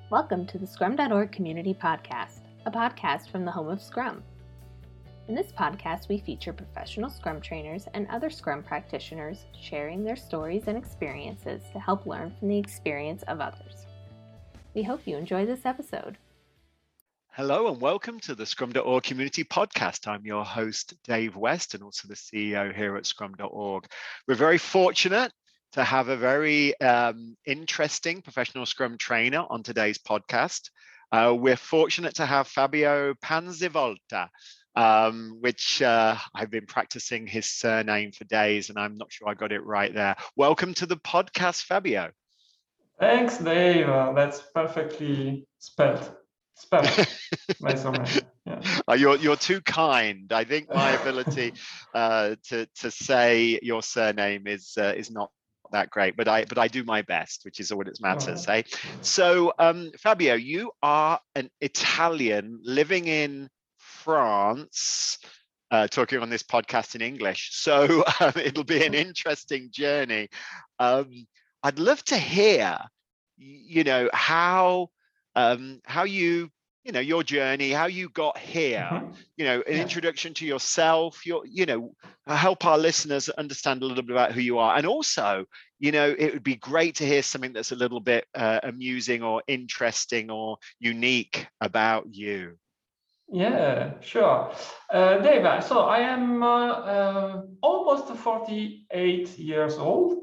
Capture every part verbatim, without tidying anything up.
Welcome to the Scrum dot org Community Podcast, a podcast from the home of Scrum. In this podcast, we feature professional Scrum trainers and other Scrum practitioners sharing their stories and experiences to help learn from the experience of others. We hope you enjoy this episode. Hello and welcome to the Scrum dot org Community Podcast. I'm your host, Dave West, and also the C E O here at Scrum dot org. We're very fortunate to have a very um, interesting professional Scrum trainer on today's podcast. Uh, we're fortunate to have Fabio Panzivolta, um, which uh, I've been practicing his surname for days, and I'm not sure I got it right there. Welcome to the podcast, Fabio. Thanks, Dave. Uh, that's perfectly spelled. Spelled. My surname. Yeah. Uh, you're you're too kind. I think my ability uh, to to say your surname is uh, is not that great, but I but I do my best, which is all that matters. Oh. Eh? So, um, Fabio, you are an Italian living in France, uh, talking on this podcast in English. So um, it'll be an interesting journey. Um, I'd love to hear, you know, how um, how you. you know, your journey, how you got here, Mm-hmm. you know, an Yeah. introduction to yourself, your, you know, help our listeners understand a little bit about who you are. And also, you know, it would be great to hear something that's a little bit uh, amusing or interesting or unique about you. Yeah, sure. Uh, Dave, so I am uh, uh, almost forty-eight years old.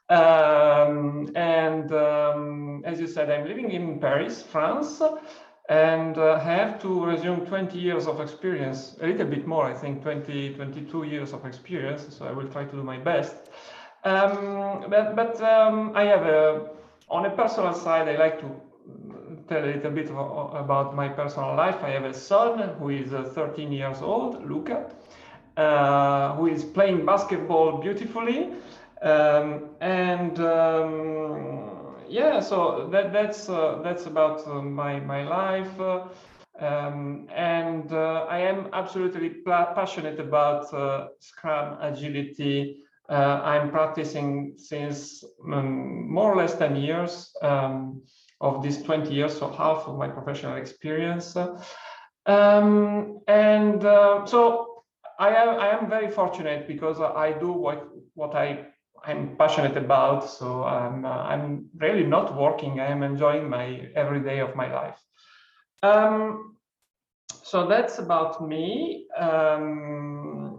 Um, and um, as you said, I'm living in Paris, France. And uh, have to resume twenty years of experience, a little bit more, I think twenty, twenty-two years of experience. So I will try to do my best. Um, but but um, I have a, on a personal side, I like to tell a little bit of, about my personal life. I have a son who is uh, thirteen years old, Luca, uh, who is playing basketball beautifully. Um, and um, Yeah, so that that's uh, that's about uh, my my life, uh, um, and uh, I am absolutely pa- passionate about uh, Scrum agility. Uh, I'm practicing since um, more or less ten years um, of these twenty years, so half of my professional experience, um, and uh, so I am I am very fortunate because I do what what I. I'm passionate about, so I'm uh, I'm really not working. I am enjoying my every day of my life. Um, so that's about me. Um,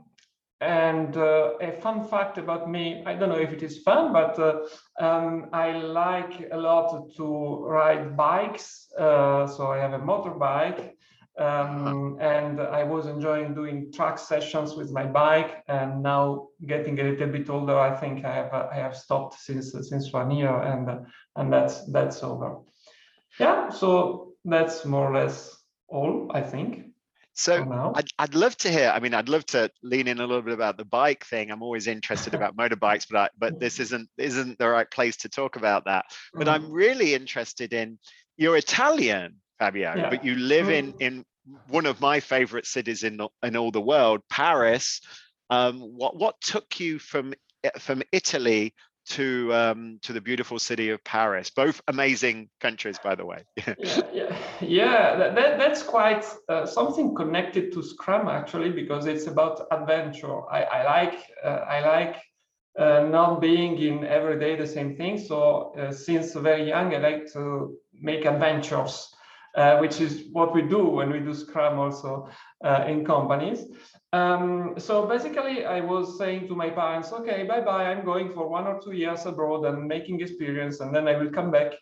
and uh, a fun fact about me, I don't know if it is fun, but uh, um, I like a lot to ride bikes. Uh, so I have a motorbike. Um, and I was enjoying doing track sessions with my bike, and now getting a little bit older, I think I have uh, I have stopped since since one year, and uh, and that's that's over. Yeah, so that's more or less all, I think. So now. I'd, I'd love to hear, I mean, I'd love to lean in a little bit about the bike thing. I'm always interested about motorbikes, but I, but this isn't isn't the right place to talk about that. But I'm really interested in, you're Italian, Fabio, Yeah. but you live in, in one of my favorite cities in, in all the world, Paris. Um, what what took you from from Italy to um, to the beautiful city of Paris? Both amazing countries, by the way. yeah, yeah, yeah. That, that, that's quite uh, something connected to Scrum actually, because it's about adventure. I, I like uh, I like uh, not being in every day the same thing. So uh, since very young, I like to make adventures. Uh, which is what we do when we do Scrum also uh, in companies. Um, so basically, I was saying to my parents, okay, bye-bye, I'm going for one or two years abroad and making experience, and then I will come back.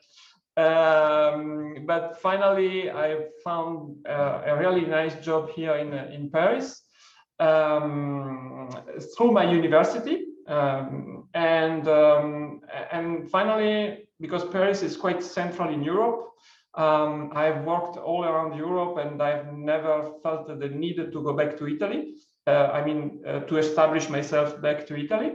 Um, but finally, I found uh, a really nice job here in, in Paris um, through my university. Um, and, um, and finally, because Paris is quite central in Europe, Um, I've worked all around Europe, and I've never felt the need to go back to Italy. Uh, I mean, uh, to establish myself back to Italy.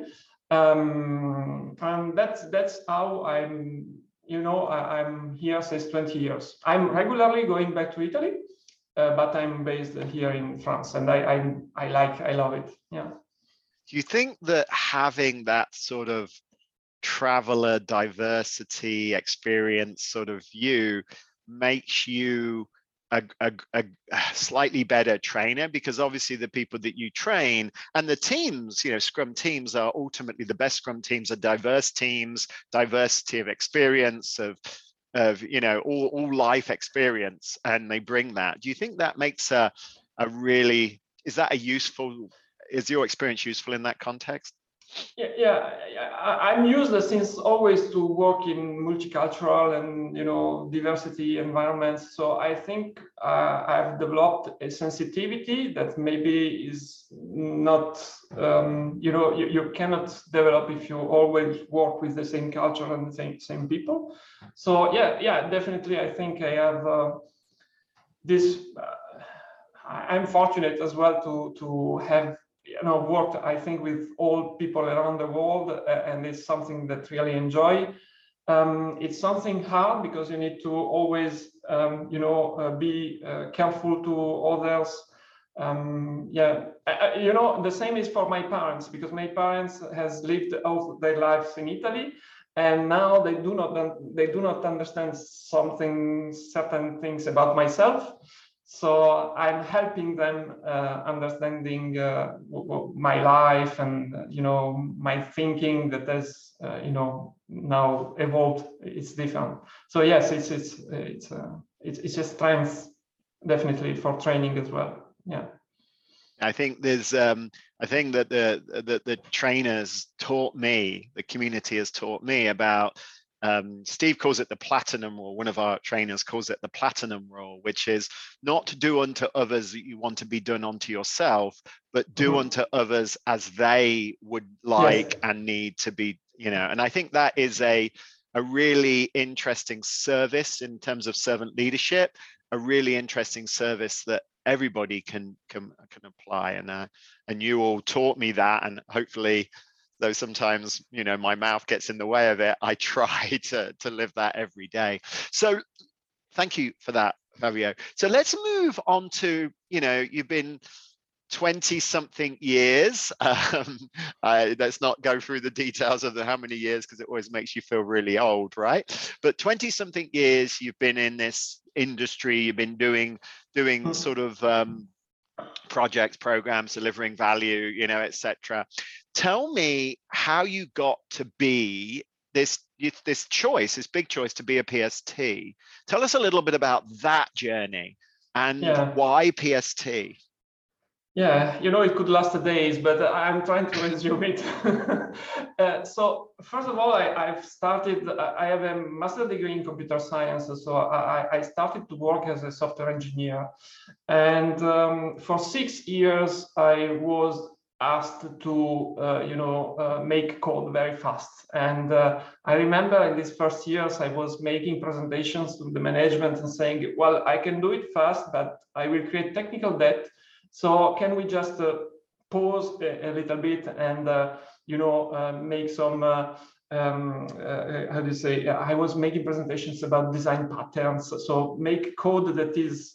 Um, and that's that's how I'm. You know, I, I'm here since twenty years. I'm regularly going back to Italy, uh, but I'm based here in France, and I, I I like I love it. Yeah. Do you think that having that sort of traveler, diversity, experience sort of view makes you A, a, a slightly better trainer, because obviously the people that you train and the teams, you know, Scrum teams are ultimately the best Scrum teams are diverse teams, diversity of experience, of, of you know, all, all life experience, and they bring that. Do you think that makes a, a really, is that a useful, is your experience useful in that context? Yeah, yeah, I, I'm used since always to work in multicultural and, you know, diversity environments. So I think uh, I've developed a sensitivity that maybe is not, um, you know, you, you cannot develop if you always work with the same culture and the same, same people. So yeah, yeah, definitely. I think I have uh, this, uh, I'm fortunate as well to, to have you know, worked, I think, with all people around the world, uh, and it's something that really enjoy. Um, it's something hard because you need to always, um, you know, uh, be uh, careful to others. Um, yeah, I, I, you know, the same is for my parents, because my parents has lived all their lives in Italy, and now they do not they do not understand something certain things about myself. So I'm helping them uh, understanding uh, my life and uh, you know my thinking that has uh, you know now evolved. It's different. So yes, it's it's it's uh, it's it's a strength definitely for training as well. Yeah. I think there's um, I think that the, the the trainers taught me, the community has taught me about. Um, Steve calls it the platinum rule. One of our trainers calls it the platinum rule, which is not to do unto others that you want to be done unto yourself, but do mm-hmm. unto others as they would like yes. and need to be, you know, and I think that is a, a really interesting service in terms of servant leadership, a really interesting service that everybody can, can, can apply. And, uh, and you all taught me that, and hopefully, though sometimes, you know, my mouth gets in the way of it, I try to, to live that every day. So thank you for that, Fabio. So let's move on to, you know, you've been twenty something years. Um, uh, let's not go through the details of the how many years, because it always makes you feel really old, right? But twenty something years you've been in this industry, you've been doing, doing sort of, um, projects, programs, delivering value, you know, et cetera. Tell me how you got to be this, this choice, this big choice to be a P S T. Tell us a little bit about that journey and yeah. why P S T? Yeah, you know, it could last days, but I'm trying to resume it. uh, so first of all, I, I've started, I have a master's degree in computer science. So I, I started to work as a software engineer. And um, for six years, I was asked to, uh, you know, uh, make code very fast. And uh, I remember in these first years, I was making presentations to the management and saying, well, I can do it fast, but I will create technical debt. So can we just uh, pause a, a little bit and, uh, you know, uh, make some, uh, um, uh, how do you say, I was making presentations about design patterns. So make code that is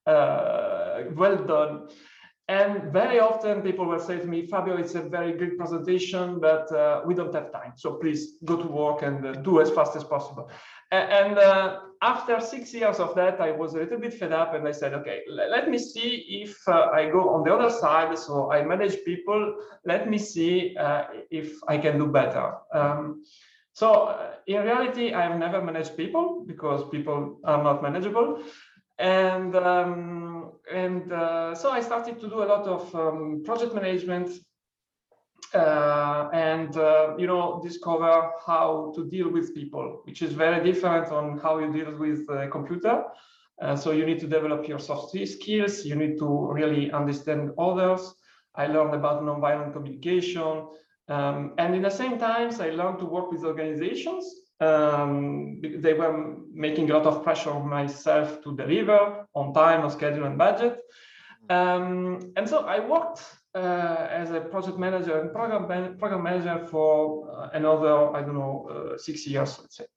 uh, well done. And very often people will say to me, Fabio, it's a very good presentation, but uh, we don't have time. So please go to work and uh, do as fast as possible. And uh, after six years of that, I was a little bit fed up and I said, okay, let me see if uh, I go on the other side. So I manage people. Let me see uh, if I can do better. Um, so uh, in reality, I've never managed people because people are not manageable. And um, and uh, so I started to do a lot of um, project management uh, and uh, you know discover how to deal with people, which is very different on how you deal with a computer. Uh, so you need to develop your soft skills. You need to really understand others. I learned about nonviolent communication, um, and in the same times I learned to work with organizations. Um, they were making a lot of pressure on myself to deliver on time, on schedule, and budget. Um, and so I worked uh, as a project manager and program, man program manager for uh, another, I don't know, uh, six years, let's say.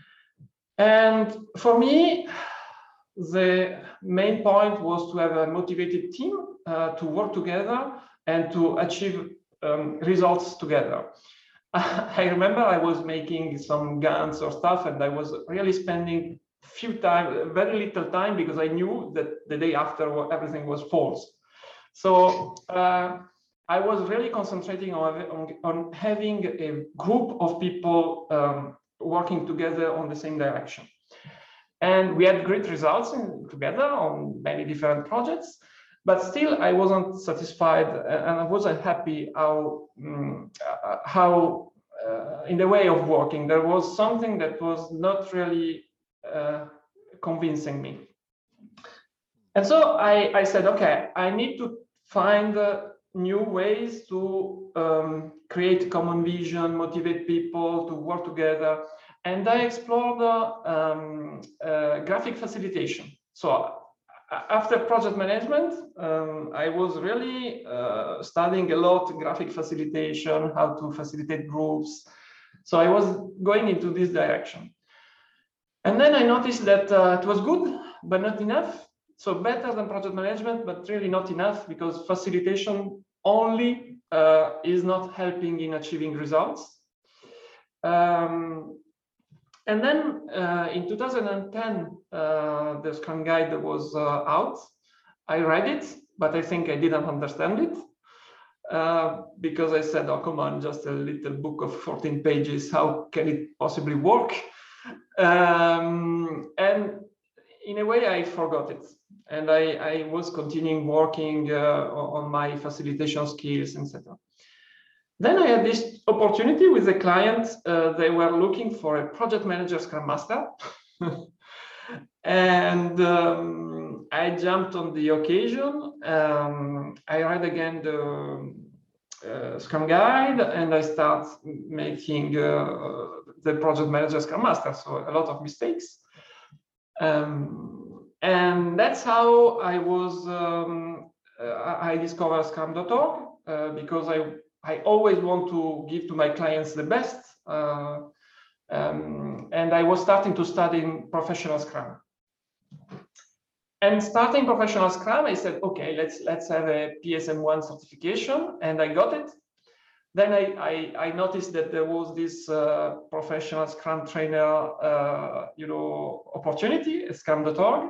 And for me, the main point was to have a motivated team uh, to work together and to achieve um, results together. I remember I was making some guns or stuff, and I was really spending few time, very little time, because I knew that the day after everything was false. So uh, I was really concentrating on, on, on having a group of people um, working together on the same direction. And we had great results in, together on many different projects, but still I wasn't satisfied, and I wasn't happy how, um, uh, how uh, in the way of working, there was something that was not really uh, convincing me. And so I, I said, okay, I need to find uh, new ways to um, create common vision, motivate people to work together. And I explored uh, um, uh, graphic facilitation. So after project management, um, I was really uh, studying a lot graphic facilitation, how to facilitate groups. So I was going into this direction. And then I noticed that uh, it was good, but not enough. So better than project management, but really not enough, because facilitation only uh, is not helping in achieving results. Um, and then uh, in two thousand ten, uh, the Scrum Guide was uh, out. I read it, but I think I didn't understand it. Uh, because I said, oh, come on, just a little book of fourteen pages. How can it possibly work? Um, and in a way, I forgot it. And I, I was continuing working uh, on my facilitation skills, et cetera. Then I had this opportunity with a client. Uh, they were looking for a project manager Scrum Master. And um, I jumped on the occasion. Um, I read again the uh, Scrum Guide, and I start making uh, the project manager Scrum Master. So a lot of mistakes. Um, and that's how I was, um, uh, I discovered Scrum dot org, uh, because I, I always want to give to my clients the best. Uh, um, and I was starting to study professional Scrum. And starting professional Scrum, I said, okay, let's let's have a P S M one certification, and I got it. Then I, I, I noticed that there was this uh, professional Scrum trainer, uh, you know, opportunity at Scrum dot org,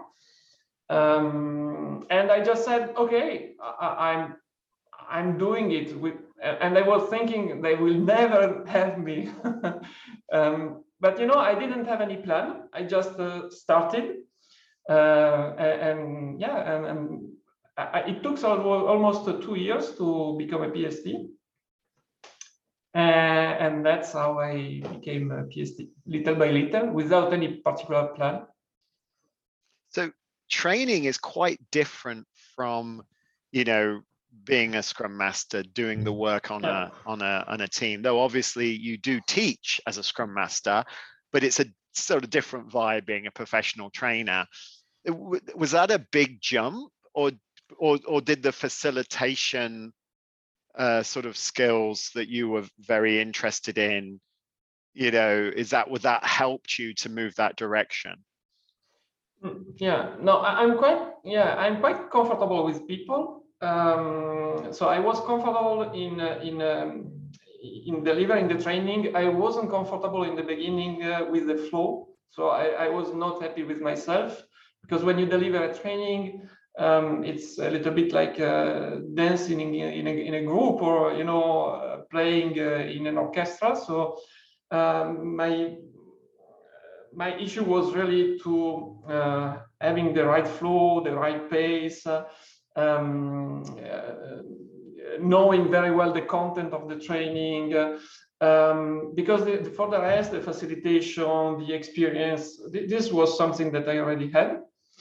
um, and I just said, okay, I, I'm I'm doing it with, and I was thinking they will never have me, um, but you know, I didn't have any plan. I just uh, started. Uh, and, and yeah, and, and I, it took almost uh, two years to become a P S T. Uh, and that's how I became a P S T, little by little, without any particular plan. So training is quite different from, you know, being a Scrum Master, doing the work on yeah. a on a on a team. Though obviously you do teach as a Scrum Master, but it's a sort of different vibe being a professional trainer. Was that a big jump, or or or did the facilitation uh, sort of skills that you were very interested in, you know, is that would that helped you to move that direction? Yeah, no, I'm quite yeah, I'm quite comfortable with people. Um, so I was comfortable in uh, in um, in delivering the training. I wasn't comfortable in the beginning uh, with the flow. So I, I was not happy with myself. Because when you deliver a training, um, it's a little bit like uh, dancing in, in, a, in a group, or you know, uh, playing uh, in an orchestra. So um, my my issue was really to uh, having the right flow, the right pace, uh, um, uh, knowing very well the content of the training. Uh, um, because the, for the rest, the facilitation, the experience, th this was something that I already had.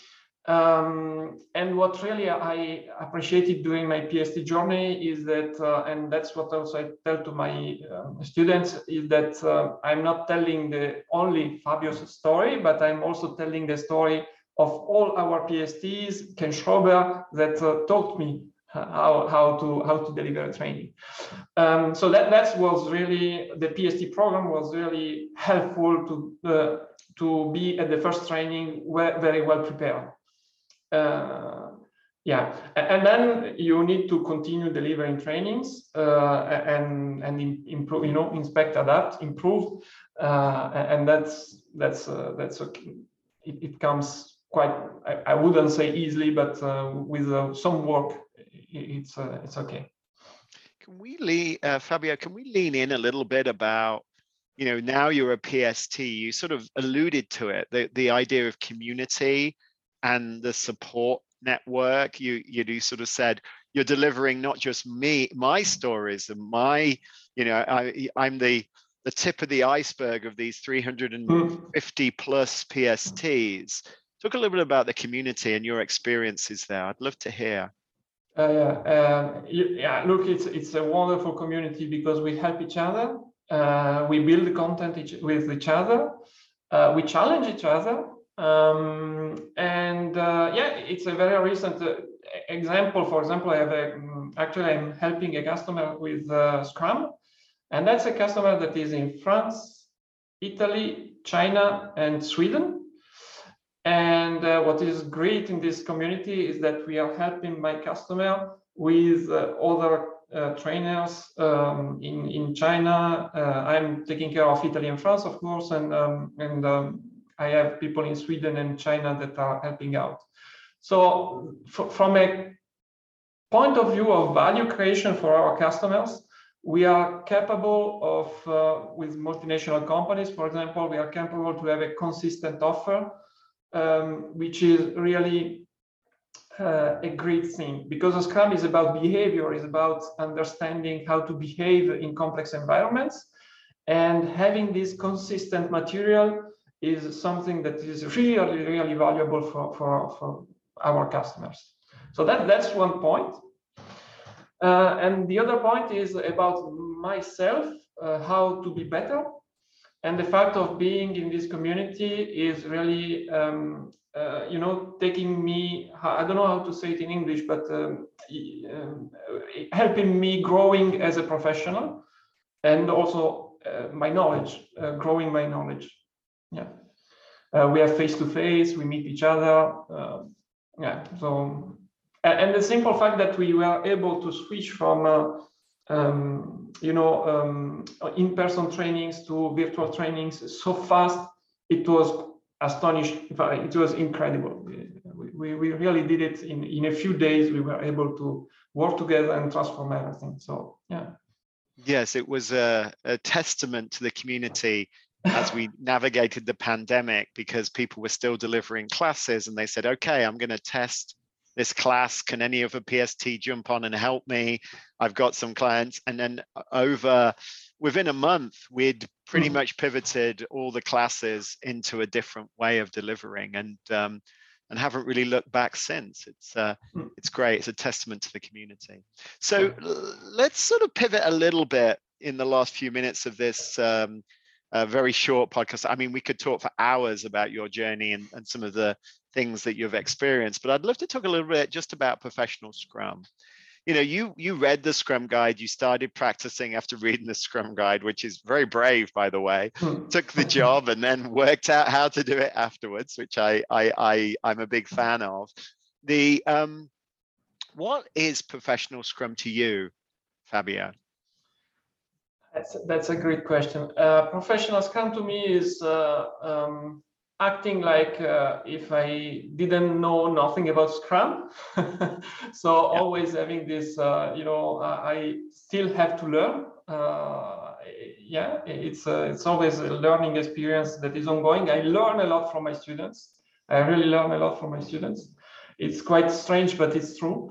Um, and what really I appreciated during my P S T journey is that, uh, and that's what also I tell to my um, students, is that uh, I'm not telling the only Fabio's story, but I'm also telling the story of all our P S Ts, Ken Schrober, that uh, taught me how, how to how to deliver a training. Um, so that that was really, the P S T program was really helpful to uh, to be at the first training very well prepared. Uh, Yeah, and then you need to continue delivering trainings uh, and and improve, you know, inspect, adapt, improve, uh, and that's that's uh, that's okay. It, it comes quite, I, I wouldn't say easily, but uh, with uh, some work, it's uh, it's okay. Can we lean, uh, Fabio? Can we lean in a little bit about, you know, now you're a P S T. You sort of alluded to it, the the idea of community and the support network. You you do sort of said you're delivering not just me, my stories and my, you know, I I'm the the tip of the iceberg of these three hundred fifty plus P S Ts. Talk a little bit about the community and your experiences there. I'd love to hear. Uh, yeah, um, yeah. Look, it's it's a wonderful community because we help each other. Uh, we build content each, with each other. Uh, we challenge each other. Um, and uh, yeah, it's a very recent uh, example. For example, I have a, actually I'm helping a customer with uh, Scrum, and that's a customer that is in France, Italy, China, and Sweden. And uh, what is great in this community is that we are helping my customer with uh, other uh, trainers um, in in China. Uh, I'm taking care of Italy and France, of course, and um, and um, I have people in Sweden and China that are helping out. So f- from a point of view of value creation for our customers, we are capable of, uh, with multinational companies, for example, we are capable to have a consistent offer, um, which is really uh, a great thing, because Scrum is about behavior, is about understanding how to behave in complex environments, and having this consistent material is something that is really, really valuable for, for, for our customers. So that, that's one point. Uh, and the other point is about myself, uh, how to be better. And the fact of being in this community is really, um, uh, you know, taking me, I don't know how to say it in English, but um, um, helping me growing as a professional, and also uh, my knowledge, uh, growing my knowledge. Yeah. Uh, we have face-to-face, we meet each other. Uh, yeah, so, and, and the simple fact that we were able to switch from, uh, um, you know, um, in-person trainings to virtual trainings so fast, it was astonishing. It was incredible. We, we, we really did it in, in a few days. We were able to work together and transform everything. So, yeah. Yes, it was a, a testament to the community as we navigated the pandemic, because people were still delivering classes and they said, okay, I'm going to test this class. Can any of a P S T jump on and help me? I've got some clients. And then over within a month, we'd pretty mm-hmm. much pivoted all the classes into a different way of delivering, and um, and haven't really looked back since. It's uh, mm. it's great. It's a testament to the community. So l- let's sort of pivot a little bit in the last few minutes of this um, uh, very short podcast. I mean, we could talk for hours about your journey and, and some of the things that you've experienced, but I'd love to talk a little bit just about professional Scrum. You know, you you read the Scrum Guide, you started practicing after reading the Scrum Guide, which is very brave, by the way, took the job and then worked out how to do it afterwards, which I, I, I, I'm a big fan of. The um, what is professional Scrum to you, Fabio? That's, that's a great question. Uh, professional Scrum to me is uh, um, acting like uh, if I didn't know nothing about Scrum. So yeah. Always having this, uh, you know, uh, I still have to learn. Uh, yeah, it's uh, it's always a learning experience that is ongoing. I learn a lot from my students. I really learn a lot from my students. It's quite strange, but it's true.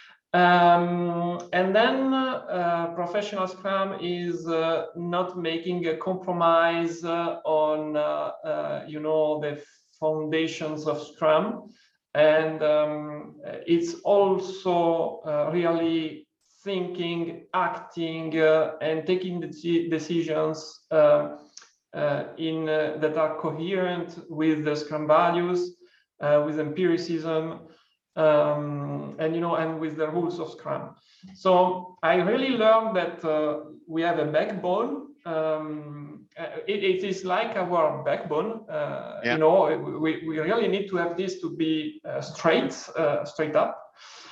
Um, and then uh, professional Scrum is uh, not making a compromise uh, on, uh, uh, you know, the foundations of Scrum. And um, it's also uh, really thinking, acting, uh, and taking the decisions uh, uh, in uh, that are coherent with the Scrum values, uh, with empiricism, Um, and you know, and with the rules of Scrum. So I really learned that uh, we have a backbone, um, uh, it, it is like our backbone. Uh, yeah. You know, we, we really need to have this to be uh, straight, uh, straight up.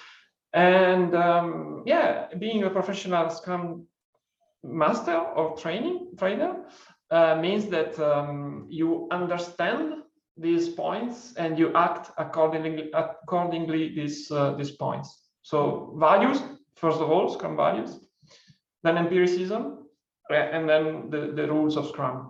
And um, yeah, being a professional Scrum master or training trainer uh, means that um, you understand these points and you act accordingly. Accordingly, these uh, these points. So values, first of all, Scrum values, then empiricism, and then the, the rules of Scrum.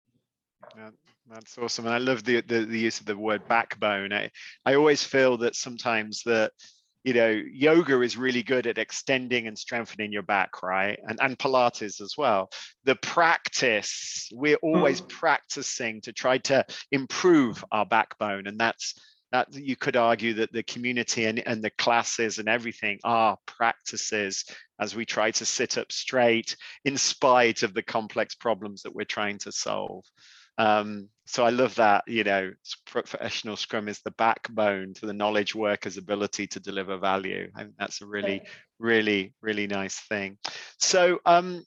Yeah, that's awesome. And I love the, the, the use of the word backbone. I, I always feel that sometimes that, you know, yoga is really good at extending and strengthening your back, right? And, and Pilates as well. The practice, we're always mm. practicing to try to improve our backbone. And that's, that you could argue that the community and, and the classes and everything are practices as we try to sit up straight in spite of the complex problems that we're trying to solve. Um, so I love that, you know, professional Scrum is the backbone to the knowledge worker's ability to deliver value. I think that's a really, really, really nice thing. So um,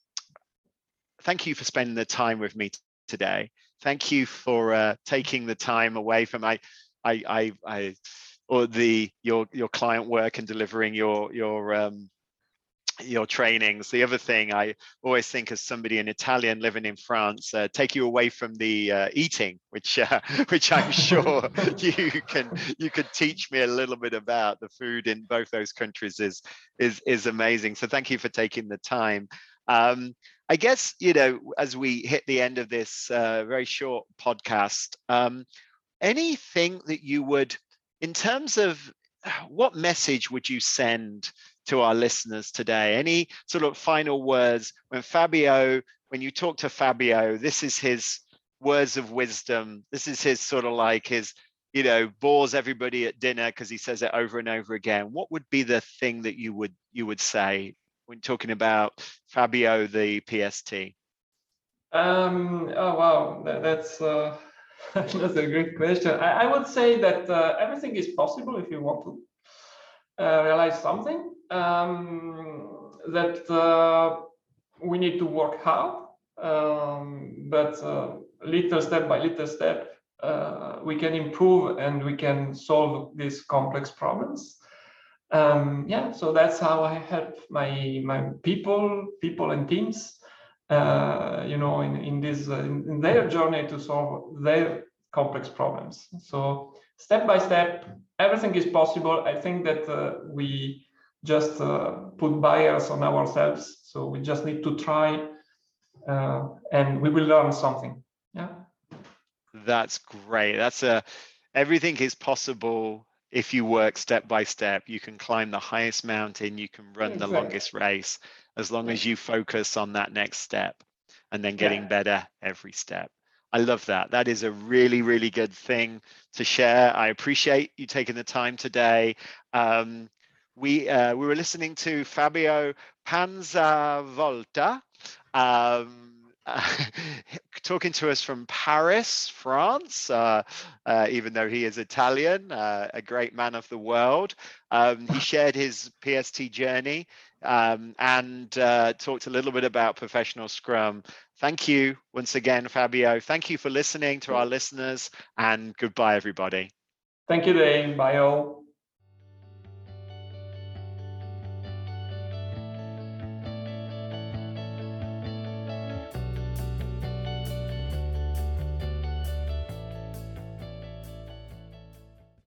thank you for spending the time with me today. Thank you for uh, taking the time away from my, I, I, I, or the your your client work and delivering your your um, your trainings. The other thing I always think as somebody, an Italian living in France, uh, take you away from the uh, eating, which uh, which I'm sure you can you could teach me a little bit about. The food in both those countries is is is amazing. So thank you for taking the time. Um, I guess, you know, as we hit the end of this uh, very short podcast, um, anything that you would, in terms of what message would you send to our listeners today? Any sort of final words when Fabio, when you talk to Fabio, this is his words of wisdom. This is his sort of like his, you know, bores everybody at dinner because he says it over and over again. What would be the thing that you would you would say when talking about Fabio, the P S T? Um, oh, wow, that, that's uh, that's a great question. I, I would say that uh, everything is possible if you want to uh, realize something. Um, that uh, we need to work hard, um, but uh, little step by little step, uh, we can improve and we can solve these complex problems. Um, yeah, so that's how I help my my people, people and teams, uh, you know, in in this uh, in, in their journey to solve their complex problems. So step by step, everything is possible. I think that uh, we just uh, put barriers on ourselves. So we just need to try, uh, and we will learn something. Yeah. That's great. That's a, everything is possible if you work step by step. You can climb the highest mountain, you can run exactly. the longest race, as long as you focus on that next step and then getting yeah. better every step. I love that. That is a really, really good thing to share. I appreciate you taking the time today. Um, we uh, we were listening to Fabio Panzavolta, um, uh, talking to us from Paris, France, uh, uh, even though he is Italian, uh, a great man of the world. Um, he shared his P S T journey um, and uh, talked a little bit about professional Scrum. Thank you once again, Fabio. Thank you for listening to our listeners, and goodbye, everybody. Thank you, Dave. Bye all.